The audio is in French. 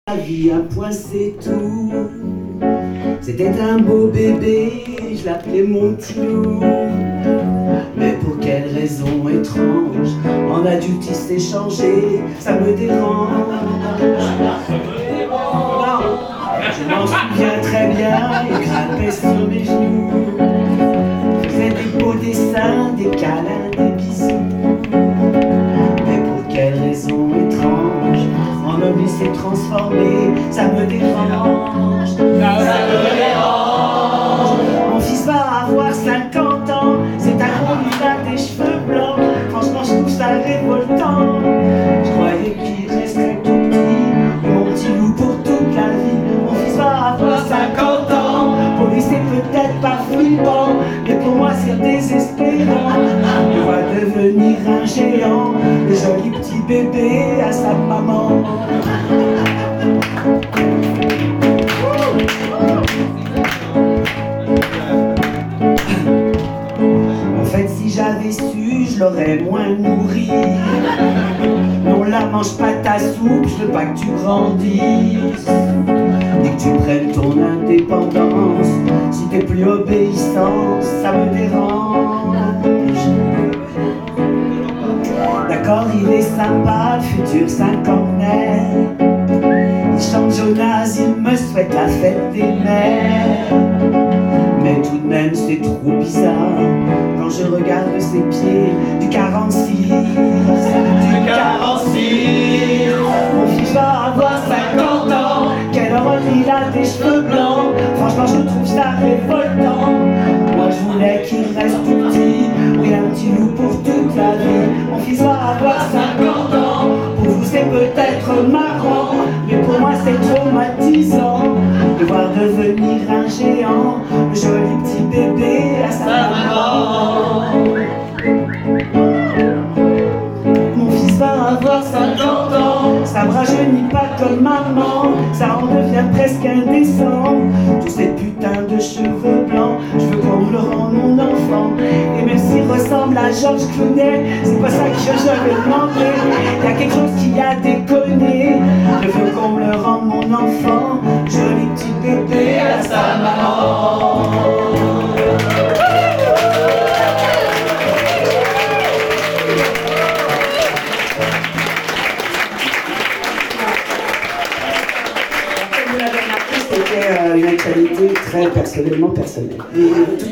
La vie à point c'est tout. C'était un beau bébé, je l'appelais mon petit loup. Mais pour quelle raison étrange, en adulte il s'est changé, ça me dérange. Non, je m'en souviens très bien, il grimpait sur mes genoux, faisait des beaux dessins, des câlins, des bisous. Mais pour quelle raison étrange, en homme il s'est transformé, ça me dérange. Ça me dérange. Mon fils va avoir 50 ans, c'est un gros, il a des cheveux blancs. Franchement je trouve ça révoltant. Je croyais qu'il resterait tout petit, mon petit loup pour toute la vie. Mon fils va avoir 50 ans, pour lui c'est peut-être pas flippant, mais pour moi c'est désespérant. Il va devenir un géant, le joli petit bébé à sa maman. En fait si j'avais su, je l'aurais moins nourri. Non, la mange pas ta soupe, je veux pas que tu grandisses. Dès que tu prennes ton indépendance, si t'es plus obéissant, ça me dérange. D'accord, il est sympa, le futur cinquantenaire. Il chante Jonas, il me souhaite la fête des mères. Mais tout de même c'est trop bizarre quand je regarde ses pieds du 46. Du 46. Mon fils va avoir 50 ans, quelle horreur, il a des cheveux blancs. Franchement je trouve ça révoltant. Moi je voulais qu'il reste tout petit, oui un petit loup pour toute la vie. Mon fils va avoir 50 ans, pour vous c'est peut-être marrant, mais pour moi c'est traumatisant de voir devenir un géant, le joli petit bébé à sa maman. Mon fils va avoir 50 ans, ça me rajeunit pas comme maman, ça en devient presque indécent. Tous ces putains de cheveux blancs, je veux qu'on me le rende mon enfant. Et même s'il ressemble à Georges Clooney, c'est pas ça que j'avais demandé. Y'a quelque chose qui a déconné, je veux qu'on me le rende mon enfant, joli petit bébé à sa maman. C'était une actualité très personnellement personnelle.